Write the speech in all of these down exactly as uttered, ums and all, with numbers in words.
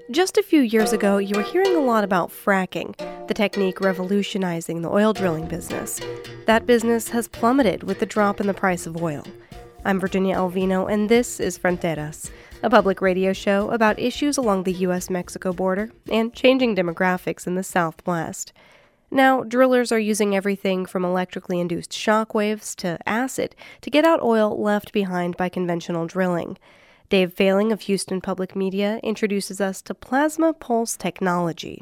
Just a few years ago, you were hearing a lot about fracking, the technique revolutionizing the oil drilling business. That business has plummeted with the drop in the price of oil. I'm Virginia Alvino, and this is Fronteras, a public radio show about issues along the U S Mexico border and changing demographics in the Southwest. Now, drillers are using everything from electrically induced shock waves to acid to get out oil left behind by conventional drilling. Dave Failing of Houston Public Media introduces us to plasma pulse technology.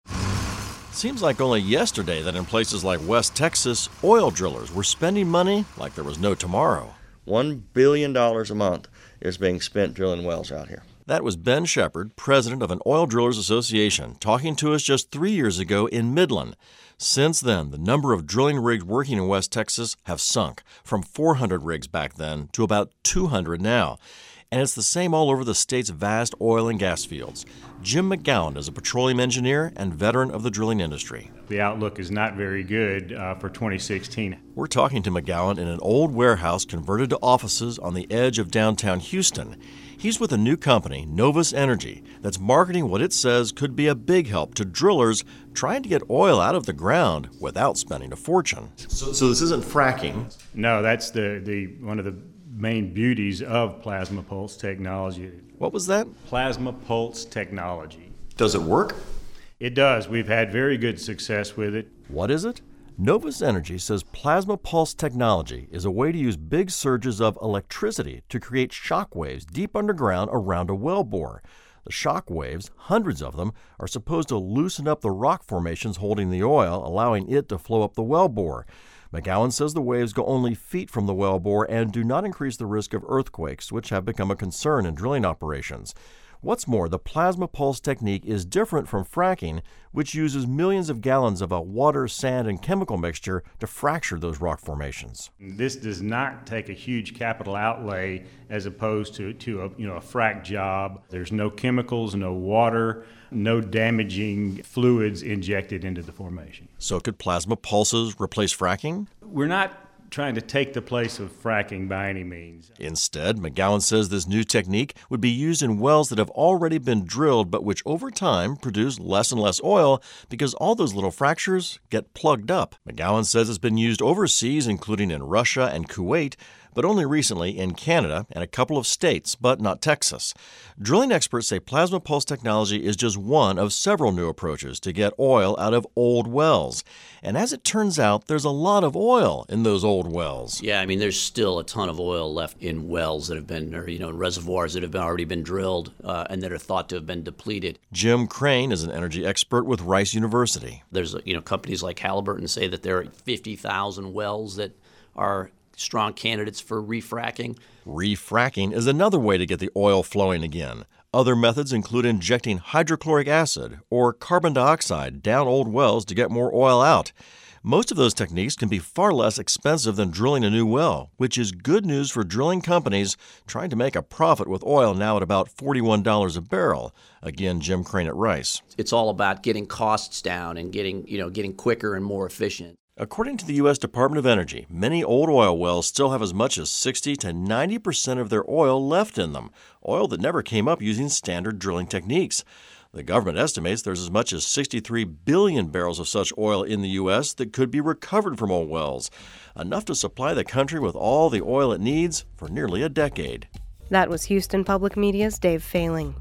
Seems like only yesterday that in places like West Texas, oil drillers were spending money like there was no tomorrow. One billion dollars a month is being spent drilling wells out here. That was Ben Shepard, president of an Oil Drillers Association, talking to us just three years ago in Midland. Since then, the number of drilling rigs working in West Texas have sunk from four hundred rigs back then to about two hundred now. And it's the same all over the state's vast oil and gas fields. Jim McGowan is a petroleum engineer and veteran of the drilling industry. The outlook is not very good uh, for twenty sixteen. We're talking to McGowan in an old warehouse converted to offices on the edge of downtown Houston. He's with a new company, Novus Energy, that's marketing what it says could be a big help to drillers trying to get oil out of the ground without spending a fortune. So, so this isn't fracking? No, that's the, the one of the main beauties of plasma pulse technology. What was that? Plasma pulse technology. Does it work? It does. We've had very good success with it. What is it? Novus Energy says plasma pulse technology is a way to use big surges of electricity to create shock waves deep underground around a wellbore. The shock waves, hundreds of them, are supposed to loosen up the rock formations holding the oil, allowing it to flow up the wellbore. McGowan says the waves go only feet from the wellbore and do not increase the risk of earthquakes, which have become a concern in drilling operations. What's more, the plasma pulse technique is different from fracking, which uses millions of gallons of a water, sand, and chemical mixture to fracture those rock formations. This does not take a huge capital outlay as opposed to, to a, you know, a frack job. There's no chemicals, no water, no damaging fluids injected into the formation. So could plasma pulses replace fracking? We're not trying to take the place of fracking by any means. Instead, McGowan says this new technique would be used in wells that have already been drilled but which over time produce less and less oil because all those little fractures get plugged up. McGowan says it's been used overseas, including in Russia and Kuwait, but only recently in Canada and a couple of states, but not Texas. Drilling experts say plasma pulse technology is just one of several new approaches to get oil out of old wells. And as it turns out, there's a lot of oil in those old wells. Yeah, I mean, there's still a ton of oil left in wells that have been, or, you know, in reservoirs that have been, already been drilled uh, and that are thought to have been depleted. Jim Crane is an energy expert with Rice University. There's, you know, companies like Halliburton say that there are fifty thousand wells that are strong candidates for refracking. Refracking is another way to get the oil flowing again. Other methods include injecting hydrochloric acid or carbon dioxide down old wells to get more oil out. Most of those techniques can be far less expensive than drilling a new well, which is good news for drilling companies trying to make a profit with oil now at about forty-one dollars a barrel. Again, Jim Crane at Rice. It's all about getting costs down and getting, you know, getting quicker and more efficient. According to the U S Department of Energy, many old oil wells still have as much as sixty to ninety percent of their oil left in them, oil that never came up using standard drilling techniques. The government estimates there's as much as sixty-three billion barrels of such oil in the U S that could be recovered from old wells, enough to supply the country with all the oil it needs for nearly a decade. That was Houston Public Media's Dave Failing.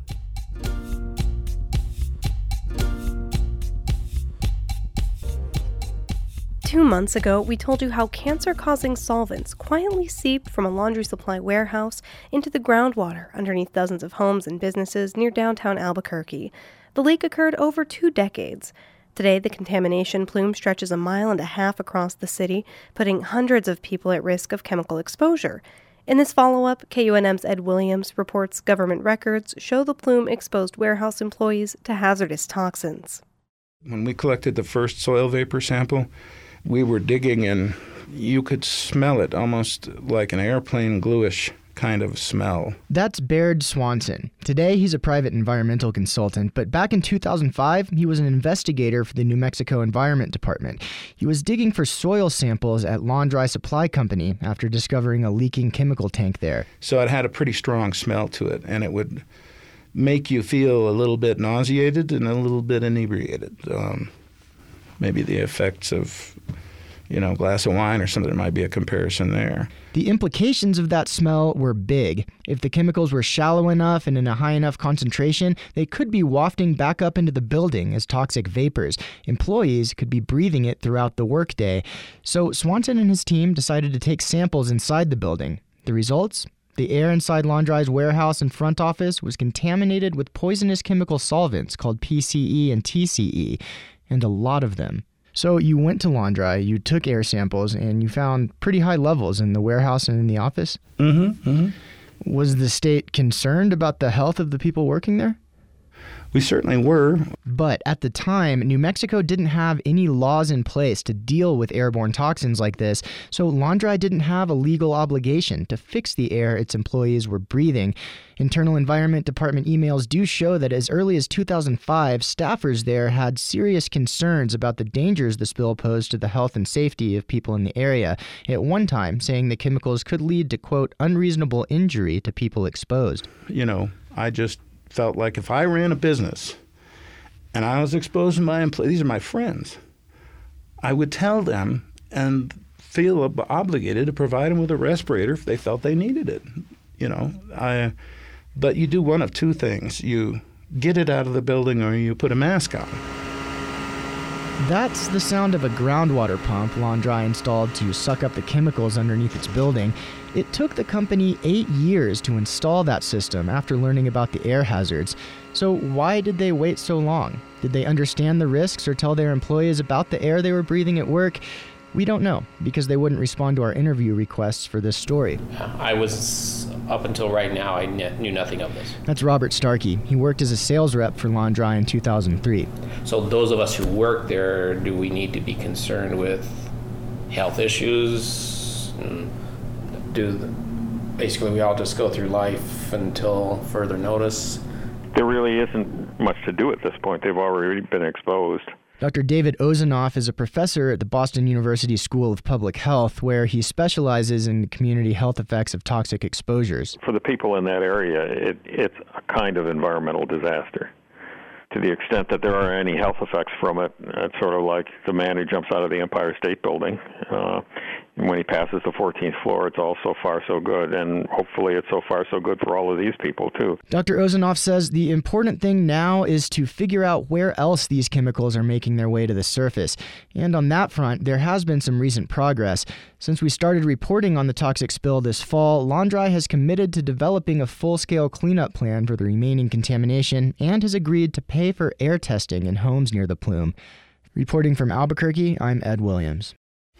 Two months ago, we told you how cancer-causing solvents quietly seeped from a laundry supply warehouse into the groundwater underneath dozens of homes and businesses near downtown Albuquerque. The leak occurred over two decades. Today, the contamination plume stretches a mile and a half across the city, putting hundreds of people at risk of chemical exposure. In this follow-up, K U N M's Ed Williams reports government records show the plume exposed warehouse employees to hazardous toxins. When we collected the first soil vapor sample, we were digging and you could smell it almost like an airplane gluish kind of smell. That's Baird Swanson. Today, he's a private environmental consultant, but back in two thousand five, he was an investigator for the New Mexico Environment Department. He was digging for soil samples at Lawn-Dry Supply Company after discovering a leaking chemical tank there. So it had a pretty strong smell to it, and it would make you feel a little bit nauseated and a little bit inebriated. Um, maybe the effects of, you know, a glass of wine or something. There might be a comparison there. The implications of that smell were big. If the chemicals were shallow enough and in a high enough concentration, they could be wafting back up into the building as toxic vapors. Employees could be breathing it throughout the workday. So Swanson and his team decided to take samples inside the building. The results? The air inside Laundry's warehouse and front office was contaminated with poisonous chemical solvents called P C E and T C E, and a lot of them. So you went to Laundry, you took air samples, and you found pretty high levels in the warehouse and in the office? Mm-hmm, mm-hmm. Was the state concerned about the health of the people working there? We certainly were. But at the time, New Mexico didn't have any laws in place to deal with airborne toxins like this, so Laundry didn't have a legal obligation to fix the air its employees were breathing. Internal Environment Department emails do show that as early as two thousand five, staffers there had serious concerns about the dangers the spill posed to the health and safety of people in the area, at one time saying the chemicals could lead to, quote, unreasonable injury to people exposed. You know, I just felt like if I ran a business and I was exposing my employees, these are my friends, I would tell them and feel ob- obligated to provide them with a respirator if they felt they needed it. You know, I, but you do one of two things. You get it out of the building or you put a mask on. That's the sound of a groundwater pump Laundry installed to suck up the chemicals underneath its building. It took the company eight years to install that system after learning about the air hazards. So why did they wait so long? Did they understand the risks or tell their employees about the air they were breathing at work? We don't know, because they wouldn't respond to our interview requests for this story. I was, up until right now, I knew nothing of this. That's Robert Starkey. He worked as a sales rep for Laundry in two thousand three. So those of us who work there, do we need to be concerned with health issues? And do basically we all just go through life until further notice? There really isn't much to do at this point. They've already been exposed. Doctor David Ozanoff is a professor at the Boston University School of Public Health, where he specializes in the community health effects of toxic exposures. For the people in that area, it, it's a kind of environmental disaster. To the extent that there are any health effects from it, it's sort of like the man who jumps out of the Empire State Building. Uh, and when he passes the fourteenth floor, it's all so far so good. And hopefully it's so far so good for all of these people, too. Doctor Ozanoff says the important thing now is to figure out where else these chemicals are making their way to the surface. And on that front, there has been some recent progress. Since we started reporting on the toxic spill this fall, Laundry has committed to developing a full-scale cleanup plan for the remaining contamination and has agreed to pay for air testing in homes near the plume. Reporting from Albuquerque, I'm Ed Williams.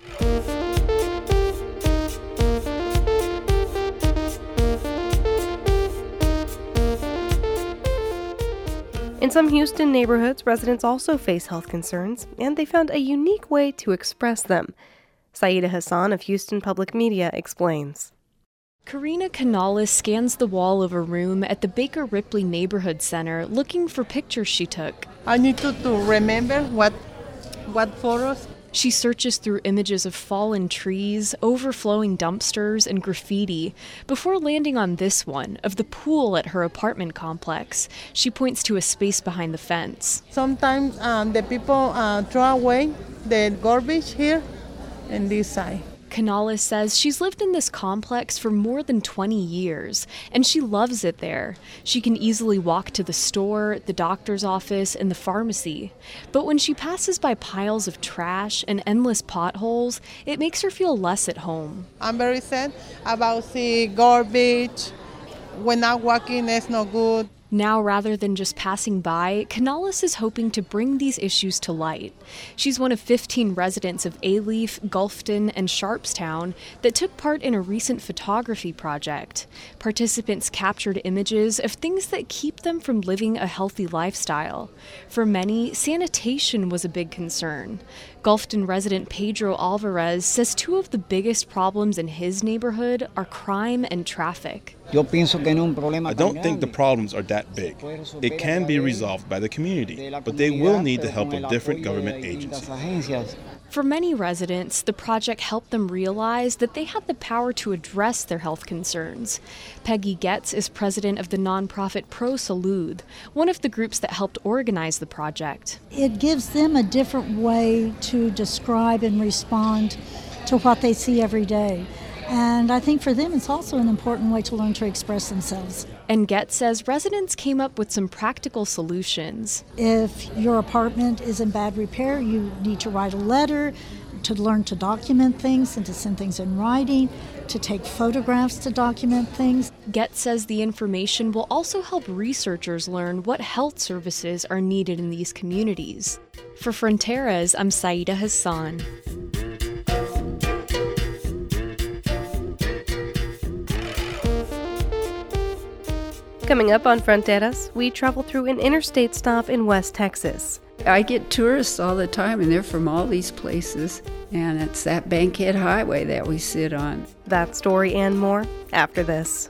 In some Houston neighborhoods, residents also face health concerns, and they found a unique way to express them. Saida Hassan of Houston Public Media explains. Karina Canales scans the wall of a room at the Baker Ripley Neighborhood Center looking for pictures she took. I need to, to remember what, what photos. She searches through images of fallen trees, overflowing dumpsters, and graffiti before landing on this one of the pool at her apartment complex. She points to a space behind the fence. Sometimes um, the people uh, throw away the garbage here and this side. Canales says she's lived in this complex for more than twenty years, and she loves it there. She can easily walk to the store, the doctor's office, and the pharmacy. But when she passes by piles of trash and endless potholes, it makes her feel less at home. I'm very sad about the garbage. When I'm walking, it's no good. Now, rather than just passing by, Canales is hoping to bring these issues to light. She's one of fifteen residents of Alief, Gulfton, and Sharpstown that took part in a recent photography project. Participants captured images of things that keep them from living a healthy lifestyle. For many, sanitation was a big concern. Gulfton resident Pedro Alvarez says two of the biggest problems in his neighborhood are crime and traffic. I don't think the problems are that big. It can be resolved by the community, but they will need the help of different government agencies. For many residents, the project helped them realize that they had the power to address their health concerns. Peggy Getz is president of the nonprofit Pro Salud, one of the groups that helped organize the project. It gives them a different way to describe and respond to what they see every day. And I think for them it's also an important way to learn to express themselves. And Getz says residents came up with some practical solutions. If your apartment is in bad repair, you need to write a letter to learn to document things and to send things in writing, to take photographs to document things. Getz says the information will also help researchers learn what health services are needed in these communities. For Fronteras, I'm Saida Hassan. Coming up on Fronteras, we travel through an interstate stop in West Texas. I get tourists all the time, and they're from all these places, and it's that Bankhead Highway that we sit on. That story and more after this.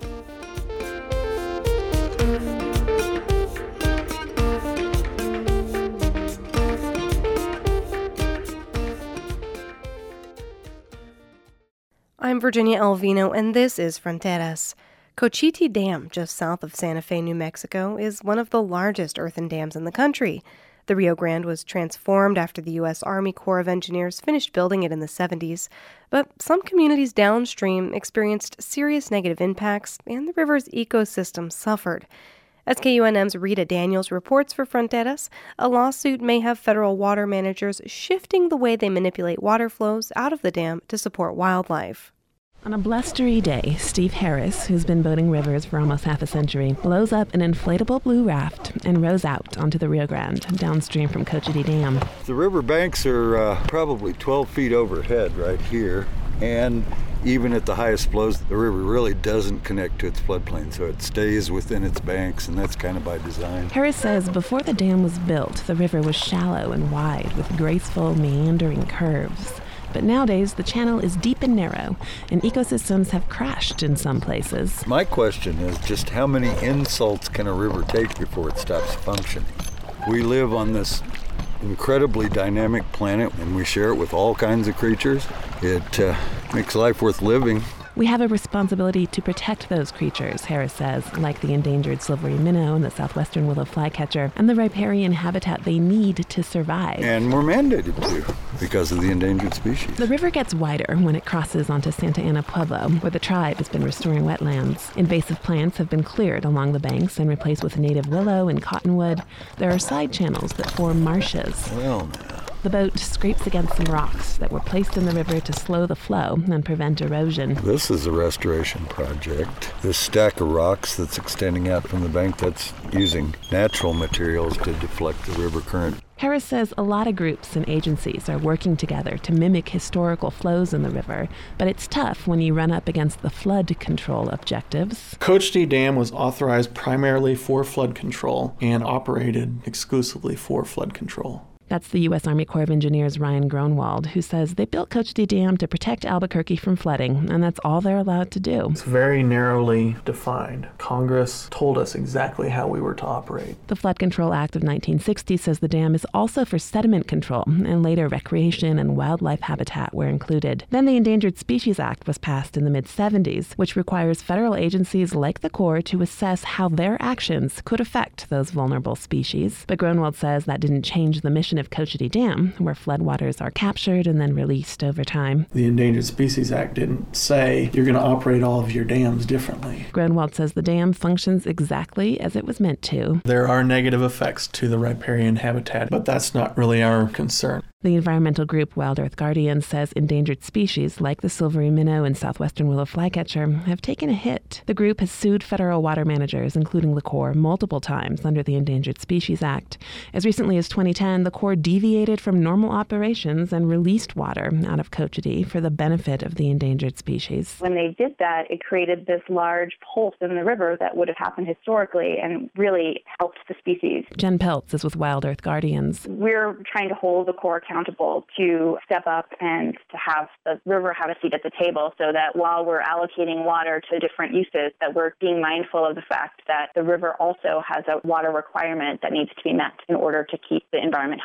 I'm Virginia Alvino, and this is Fronteras. Cochiti Dam, just south of Santa Fe, New Mexico, is one of the largest earthen dams in the country. The Rio Grande was transformed after the U S Army Corps of Engineers finished building it in the seventies, but some communities downstream experienced serious negative impacts, and the river's ecosystem suffered. As K U N M's Rita Daniels reports for Fronteras, a lawsuit may have federal water managers shifting the way they manipulate water flows out of the dam to support wildlife. On a blustery day, Steve Harris, who's been boating rivers for almost half a century, blows up an inflatable blue raft and rows out onto the Rio Grande, downstream from Cochiti Dam. The river banks are uh, probably twelve feet overhead right here, and even at the highest flows, the river really doesn't connect to its floodplain, so it stays within its banks, and that's kind of by design. Harris says before the dam was built, the river was shallow and wide with graceful, meandering curves. But nowadays, the channel is deep and narrow, and ecosystems have crashed in some places. My question is just how many insults can a river take before it stops functioning? We live on this incredibly dynamic planet, and we share it with all kinds of creatures. It uh, makes life worth living. We have a responsibility to protect those creatures, Harris says, like the endangered silvery minnow and the southwestern willow flycatcher, and the riparian habitat they need to survive. And we're mandated to, because of the endangered species. The river gets wider when it crosses onto Santa Ana Pueblo, where the tribe has been restoring wetlands. Invasive plants have been cleared along the banks and replaced with native willow and cottonwood. There are side channels that form marshes. Well, now. The boat scrapes against some rocks that were placed in the river to slow the flow and prevent erosion. This is a restoration project. This stack of rocks that's extending out from the bank, that's using natural materials to deflect the river current. Harris says a lot of groups and agencies are working together to mimic historical flows in the river, but it's tough when you run up against the flood control objectives. Cochiti Dam was authorized primarily for flood control and operated exclusively for flood control. That's the U S Army Corps of Engineers' Ryan Gronwald, who says they built Cochiti Dam to protect Albuquerque from flooding, and that's all they're allowed to do. It's very narrowly defined. Congress told us exactly how we were to operate. The Flood Control Act of nineteen sixty says the dam is also for sediment control, and later recreation and wildlife habitat were included. Then the Endangered Species Act was passed in the mid seventies, which requires federal agencies like the Corps to assess how their actions could affect those vulnerable species. But Gronwald says that didn't change the mission of Cochiti Dam, where floodwaters are captured and then released over time. The Endangered Species Act didn't say you're going to operate all of your dams differently. Gronwald says the dam functions exactly as it was meant to. There are negative effects to the riparian habitat, but that's not really our concern. The environmental group Wild Earth Guardians says endangered species like the silvery minnow and southwestern willow flycatcher have taken a hit. The group has sued federal water managers, including the Corps, multiple times under the Endangered Species Act. As recently as twenty ten, the Corps deviated from normal operations and released water out of Cochiti for the benefit of the endangered species. When they did that, it created this large pulse in the river that would have happened historically and really helped the species. Jen Peltz is with Wild Earth Guardians. We're trying to hold the Corps accountable to step up and to have the river have a seat at the table so that while we're allocating water to different uses, that we're being mindful of the fact that the river also has a water requirement that needs to be met in order to keep the environment healthy.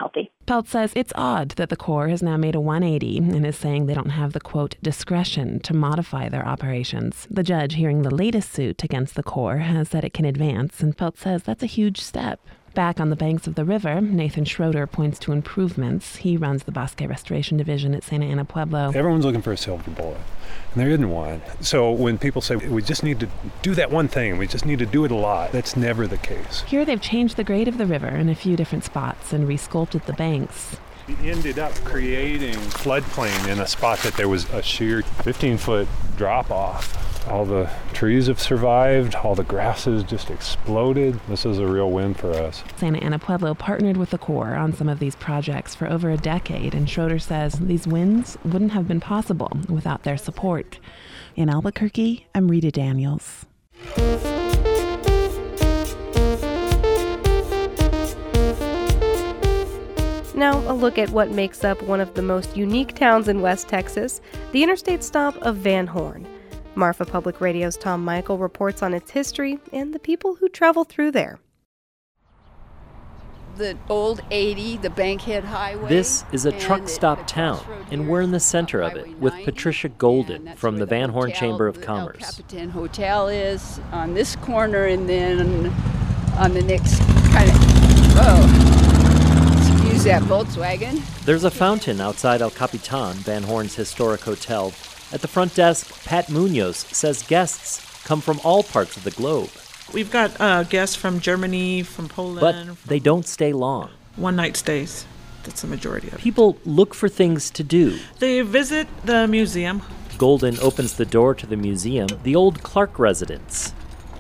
unhealthy. Peltz says it's odd that the Corps has now made a one eighty and is saying they don't have the, quote, discretion to modify their operations. The judge hearing the latest suit against the Corps has said it can advance, and Peltz says that's a huge step. Back on the banks of the river, Nathan Schroeder points to improvements. He runs the Bosque Restoration Division at Santa Ana Pueblo. Everyone's looking for a silver bullet, and there isn't one. So when people say, we just need to do that one thing, we just need to do it a lot, that's never the case. Here they've changed the grade of the river in a few different spots and resculpted the banks. We ended up creating floodplain in a spot that there was a sheer fifteen-foot drop-off. All the trees have survived, all the grasses just exploded. This is a real win for us. Santa Ana Pueblo partnered with the Corps on some of these projects for over a decade, and Schroeder says these wins wouldn't have been possible without their support. In Albuquerque, I'm Rita Daniels. Now, a look at what makes up one of the most unique towns in West Texas, the interstate stop of Van Horn. Marfa Public Radio's Tom Michael reports on its history and the people who travel through there. The old eighty, the Bankhead Highway. This is a truck stop town, and we're in the center of it with Patricia Golden from the Van Horn Chamber of Commerce. El Capitan Hotel is on this corner, and then on the next kind of, oh, excuse that Volkswagen. There's a fountain outside El Capitan, Van Horn's historic hotel. At the front desk, Pat Munoz says guests come from all parts of the globe. We've got uh, guests from Germany, from Poland. But from they don't stay long. One-night stays. That's the majority of it. People look for things to do. They visit the museum. Golden opens the door to the museum, the old Clark residence.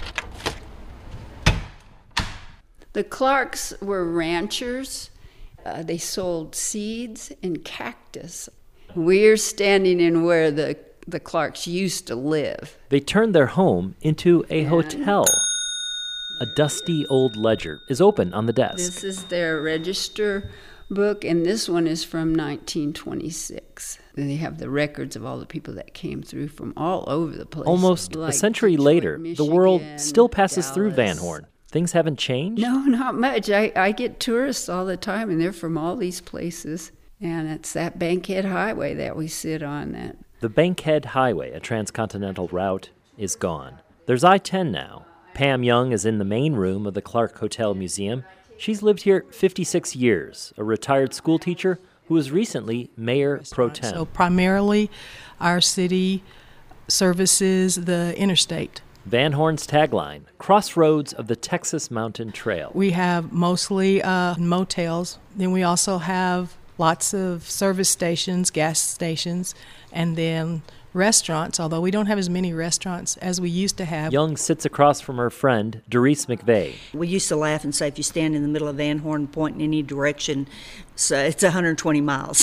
The Clarks were ranchers. Uh, they sold seeds and cactus. We're standing in where the, the Clarks used to live. They turned their home into a and hotel. A dusty old ledger is open on the desk. This is their register book, and this one is from nineteen twenty-six. And they have the records of all the people that came through from all over the place. Almost like a century Detroit, later, Michigan, the world still passes Dallas. through Van Horn. Things haven't changed? No, not much. I, I get tourists all the time, and they're from all these places. And it's that Bankhead Highway that we sit on. That The Bankhead Highway, a transcontinental route, is gone. There's I ten now. Pam Young is in the main room of the Clark Hotel Museum. She's lived here fifty-six years, a retired school teacher who was recently mayor pro tem. So primarily, our city services the interstate. Van Horn's tagline, Crossroads of the Texas Mountain Trail. We have mostly uh, motels. Then we also have lots of service stations, gas stations, and then restaurants, although we don't have as many restaurants as we used to have. Young sits across from her friend, Doris McVeigh. We used to laugh and say if you stand in the middle of Van Horn and point in any direction, so it's one hundred twenty miles.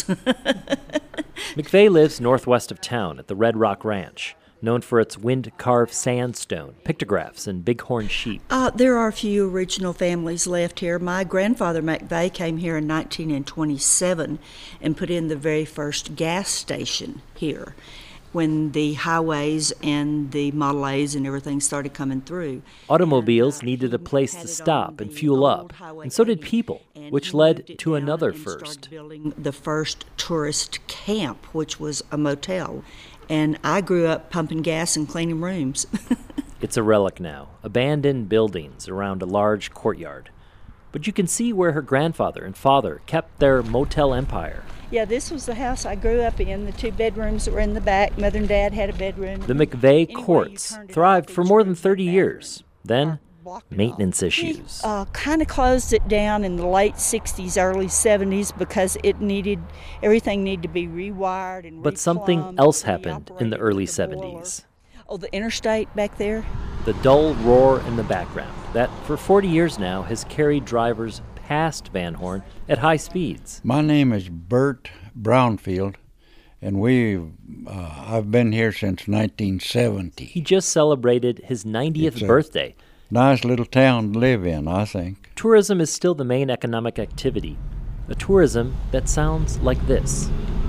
McVeigh lives northwest of town at the Red Rock Ranch, known for its wind-carved sandstone, pictographs, and bighorn sheep. Uh, there are a few original families left here. My grandfather, McVeigh, came here in nineteen twenty-seven and put in the very first gas station here when the highways and the Model A's and everything started coming through. Automobiles needed a place to stop and fuel up, and so did people, which led to another first. Building the first tourist camp, which was a motel. And I grew up pumping gas and cleaning rooms. It's a relic now, abandoned buildings around a large courtyard. But you can see where her grandfather and father kept their motel empire. Yeah, this was the house I grew up in. The two bedrooms that were in the back. Mother and Dad had a bedroom. The McVeigh anyway, Courts thrived for more than thirty years. Then, maintenance issues. We uh, kind of closed it down in the late sixties, early seventies because it needed, everything needed to be rewired and But something else happened in the early seventies. Oh, the interstate back there? The dull roar in the background that for forty years now has carried drivers past Van Horn at high speeds. My name is Bert Brownfield, and we uh, I've been here since nineteen seventy. He just celebrated his ninetieth It's a birthday. Nice little town to live in, I think. Tourism is still the main economic activity, a tourism that sounds like this.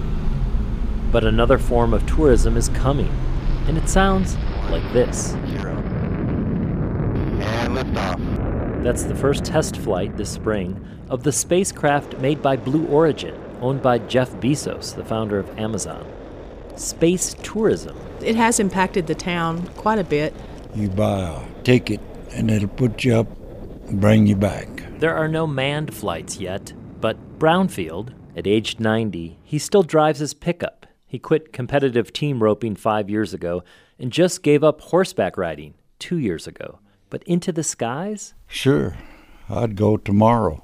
But another form of tourism is coming, and it sounds like this. Zero. And liftoff. That's the first test flight this spring of the spacecraft made by Blue Origin, owned by Jeff Bezos, the founder of Amazon. Space tourism. It has impacted the town quite a bit. You buy a ticket and it'll put you up and bring you back. There are no manned flights yet, but Brownfield, at age ninety, he still drives his pickup. He quit competitive team roping five years ago and just gave up horseback riding two years ago. But into the skies? Sure, I'd go tomorrow.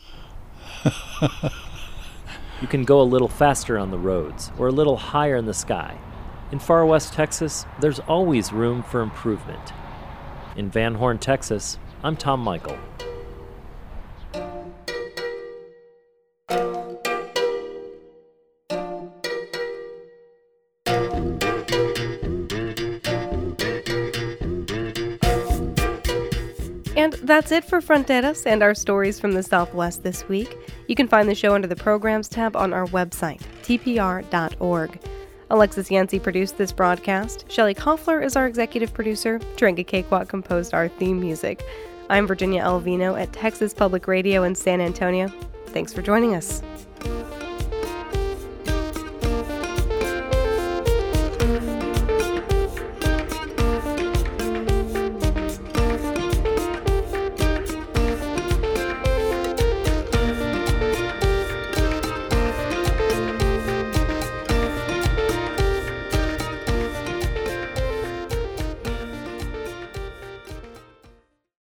You can go a little faster on the roads or a little higher in the sky. In far west Texas, there's always room for improvement. In Van Horn, Texas, I'm Tom Michael. And that's it for Fronteras and our stories from the Southwest this week. You can find the show under the Programs tab on our website, T P R dot org. Alexis Yancey produced this broadcast. Shelley Koffler is our executive producer. Taringa Cakewalk composed our theme music. I'm Virginia Alvino at Texas Public Radio in San Antonio. Thanks for joining us.